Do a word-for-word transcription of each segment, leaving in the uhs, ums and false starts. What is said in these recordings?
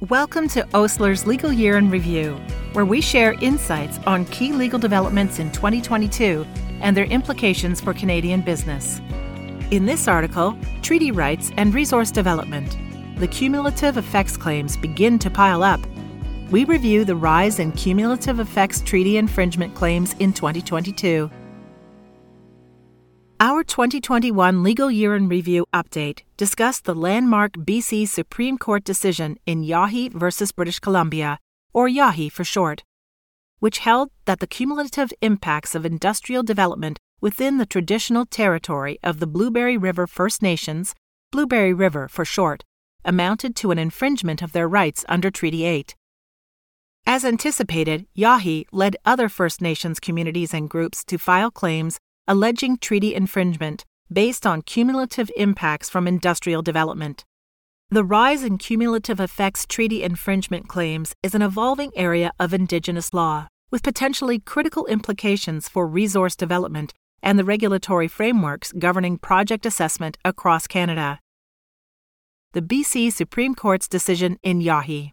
Welcome to Osler's Legal Year in Review, where we share insights on key legal developments in twenty twenty-two and their implications for Canadian business. In this article, Treaty Rights and Resource Development, the cumulative effects claims begin to pile up. We review the rise in cumulative effects treaty infringement claims in twenty twenty-two. Our twenty twenty-one Legal Year in Review update discussed the landmark B C Supreme Court decision in Yahi versus British Columbia, or Yahi for short, which held that the cumulative impacts of industrial development within the traditional territory of the Blueberry River First Nations, Blueberry River for short, amounted to an infringement of their rights under Treaty eight. As anticipated, Yahi led other First Nations communities and groups to file claims alleging treaty infringement based on cumulative impacts from industrial development. The rise in cumulative effects treaty infringement claims is an evolving area of Indigenous law, with potentially critical implications for resource development and the regulatory frameworks governing project assessment across Canada. The B C Supreme Court's decision in Yahi.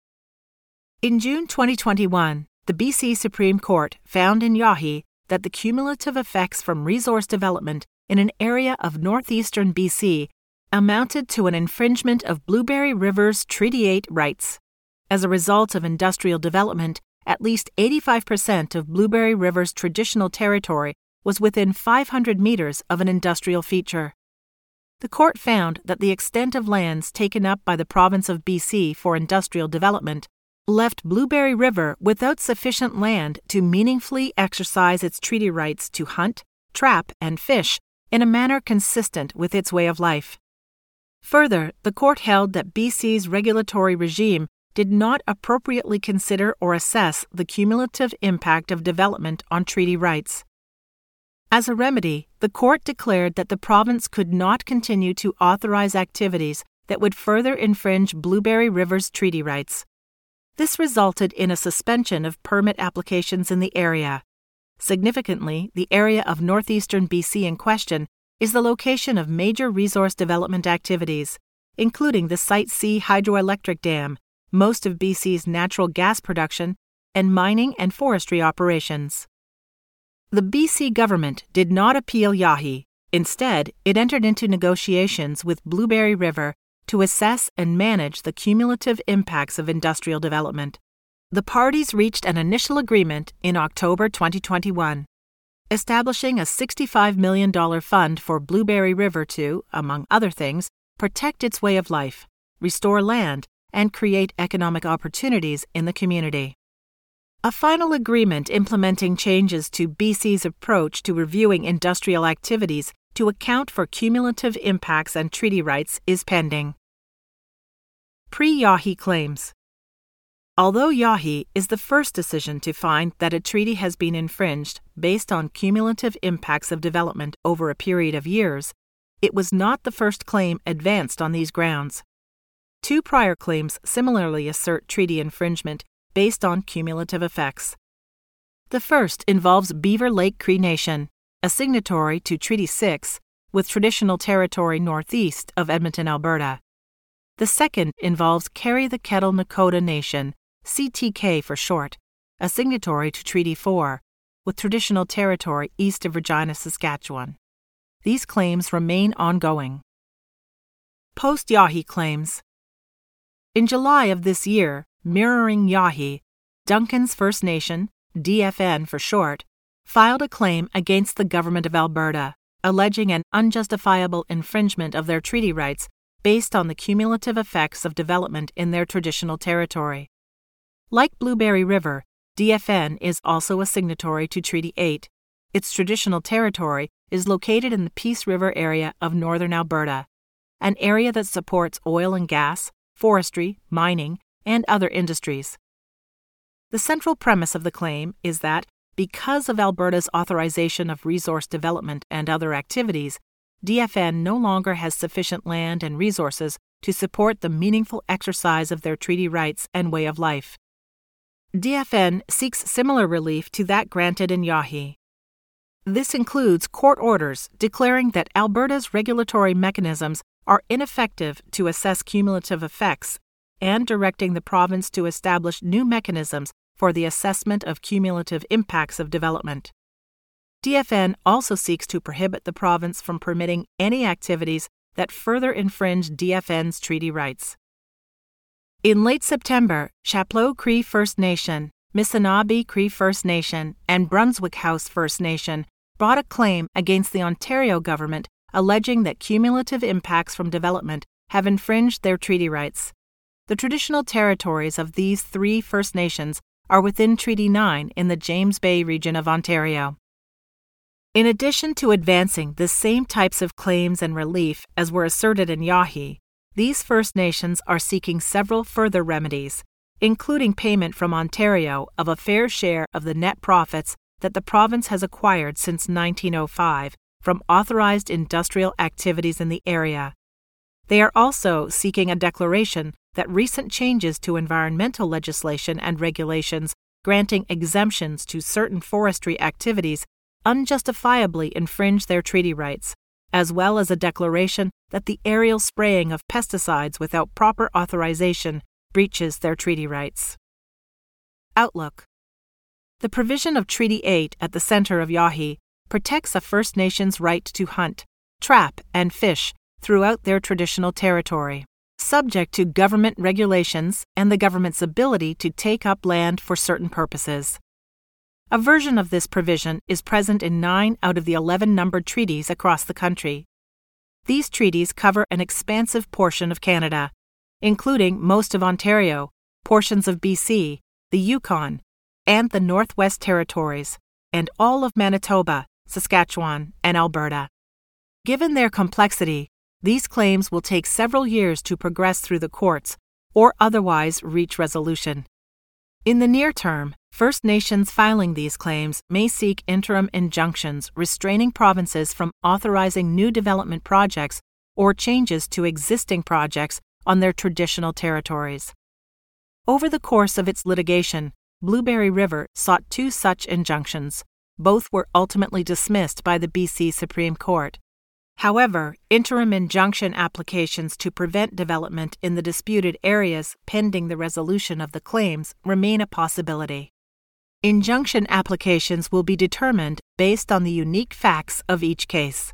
In June twenty twenty-one, the B C Supreme Court found in Yahi that the cumulative effects from resource development in an area of northeastern B C amounted to an infringement of Blueberry River's Treaty eight rights. As a result of industrial development, at least eighty-five percent of Blueberry River's traditional territory was within five hundred meters of an industrial feature. The court found that the extent of lands taken up by the province of B C for industrial development left Blueberry River without sufficient land to meaningfully exercise its treaty rights to hunt, trap, and fish in a manner consistent with its way of life. Further, the court held that B C's regulatory regime did not appropriately consider or assess the cumulative impact of development on treaty rights. As a remedy, the court declared that the province could not continue to authorize activities that would further infringe Blueberry River's treaty rights. This resulted in a suspension of permit applications in the area. Significantly, the area of northeastern B C in question is the location of major resource development activities, including the Site C hydroelectric dam, most of B C's natural gas production, and mining and forestry operations. The B C government did not appeal Yahi. Instead, it entered into negotiations with Blueberry River to assess and manage the cumulative impacts of industrial development. The parties reached an initial agreement in October twenty twenty-one, establishing a sixty-five million dollars fund for Blueberry River to, among other things, protect its way of life, restore land, and create economic opportunities in the community. A final agreement implementing changes to B C's approach to reviewing industrial activities to account for cumulative impacts and treaty rights is pending. Pre-Yahi claims. Although Yahi is the first decision to find that a treaty has been infringed based on cumulative impacts of development over a period of years, it was not the first claim advanced on these grounds. Two prior claims similarly assert treaty infringement based on cumulative effects. The first involves Beaver Lake Cree Nation, a signatory to Treaty six, with traditional territory northeast of Edmonton, Alberta. The second involves Carry the Kettle Nakota Nation, C T K for short, a signatory to Treaty four, with traditional territory east of Regina, Saskatchewan. These claims remain ongoing. Post-Yahi claims. In July of this year, mirroring Yahi, Duncan's First Nation, D F N for short, filed a claim against the Government of Alberta, alleging an unjustifiable infringement of their treaty rights based on the cumulative effects of development in their traditional territory. Like Blueberry River, D F N is also a signatory to Treaty eight. Its traditional territory is located in the Peace River area of northern Alberta, an area that supports oil and gas, forestry, mining, and other industries. The central premise of the claim is that, because of Alberta's authorization of resource development and other activities, D F N no longer has sufficient land and resources to support the meaningful exercise of their treaty rights and way of life. D F N seeks similar relief to that granted in Yahi. This includes court orders declaring that Alberta's regulatory mechanisms are ineffective to assess cumulative effects and directing the province to establish new mechanisms for the assessment of cumulative impacts of development. D F N also seeks to prohibit the province from permitting any activities that further infringe D F N's treaty rights. In late September, Chapleau Cree First Nation, Missinaba Cree First Nation, and Brunswick House First Nation brought a claim against the Ontario government alleging that cumulative impacts from development have infringed their treaty rights. The traditional territories of these three First Nations are within Treaty nine in the James Bay region of Ontario. In addition to advancing the same types of claims and relief as were asserted in Yahee, these First Nations are seeking several further remedies, including payment from Ontario of a fair share of the net profits that the province has acquired since nineteen oh five from authorized industrial activities in the area. They are also seeking a declaration that recent changes to environmental legislation and regulations granting exemptions to certain forestry activities unjustifiably infringe their treaty rights, as well as a declaration that the aerial spraying of pesticides without proper authorization breaches their treaty rights. Outlook. The provision of Treaty eight at the center of Yahee protects a First Nation's right to hunt, trap, and fish throughout their traditional territory, subject to government regulations and the government's ability to take up land for certain purposes. A version of this provision is present in nine out of the eleven numbered treaties across the country. These treaties cover an expansive portion of Canada, including most of Ontario, portions of B C, the Yukon, and the Northwest Territories, and all of Manitoba, Saskatchewan, and Alberta. Given their complexity, these claims will take several years to progress through the courts or otherwise reach resolution. In the near term, First Nations filing these claims may seek interim injunctions restraining provinces from authorizing new development projects or changes to existing projects on their traditional territories. Over the course of its litigation, Blueberry River sought two such injunctions. Both were ultimately dismissed by the B C Supreme Court. However, interim injunction applications to prevent development in the disputed areas pending the resolution of the claims remain a possibility. Injunction applications will be determined based on the unique facts of each case.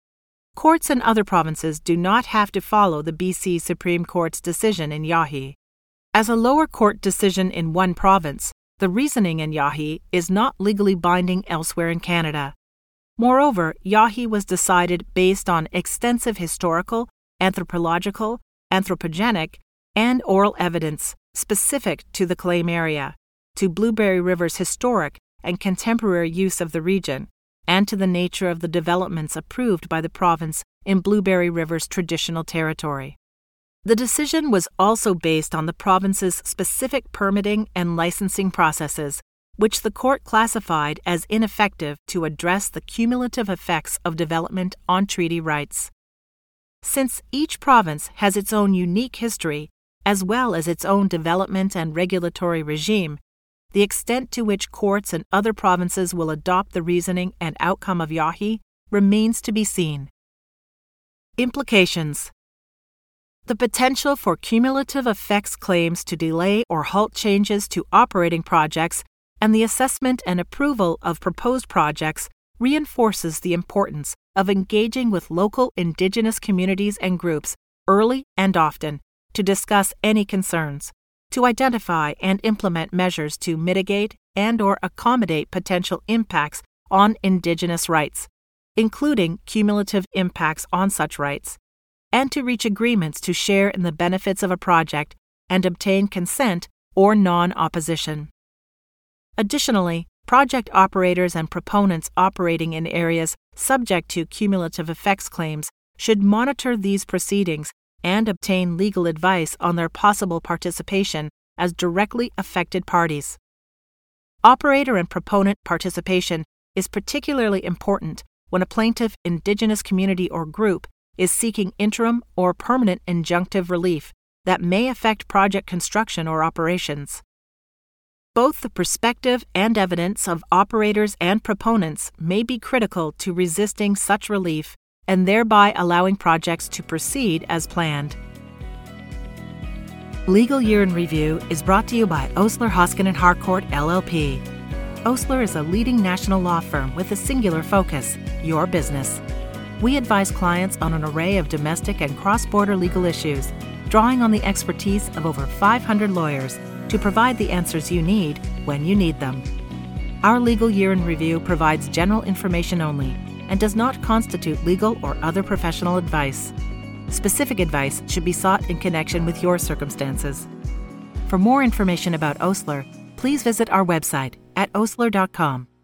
Courts in other provinces do not have to follow the B C Supreme Court's decision in Yahee. As a lower court decision in one province, the reasoning in Yahee is not legally binding elsewhere in Canada. Moreover, Yahee was decided based on extensive historical, anthropological, anthropogenic, and oral evidence specific to the claim area, to Blueberry River's historic and contemporary use of the region, and to the nature of the developments approved by the province in Blueberry River's traditional territory. The decision was also based on the province's specific permitting and licensing processes, which the court classified as ineffective to address the cumulative effects of development on treaty rights. Since each province has its own unique history, as well as its own development and regulatory regime, the extent to which courts in other provinces will adopt the reasoning and outcome of Yahee remains to be seen. Implications. The potential for cumulative effects claims to delay or halt changes to operating projects and the assessment and approval of proposed projects reinforces the importance of engaging with local Indigenous communities and groups early and often to discuss any concerns, to identify and implement measures to mitigate and or accommodate potential impacts on Indigenous rights, including cumulative impacts on such rights, and to reach agreements to share in the benefits of a project and obtain consent or non-opposition. Additionally, project operators and proponents operating in areas subject to cumulative effects claims should monitor these proceedings and obtain legal advice on their possible participation as directly affected parties. Operator and proponent participation is particularly important when a plaintiff, Indigenous community, or group is seeking interim or permanent injunctive relief that may affect project construction or operations. Both the perspective and evidence of operators and proponents may be critical to resisting such relief and thereby allowing projects to proceed as planned. Legal Year in Review is brought to you by Osler, Hoskin and Harcourt, L L P. Osler is a leading national law firm with a singular focus, your business. We advise clients on an array of domestic and cross-border legal issues, drawing on the expertise of over five hundred lawyers to provide the answers you need when you need them. Our Legal Year in Review provides general information only and does not constitute legal or other professional advice. Specific advice should be sought in connection with your circumstances. For more information about Osler, please visit our website at osler dot com.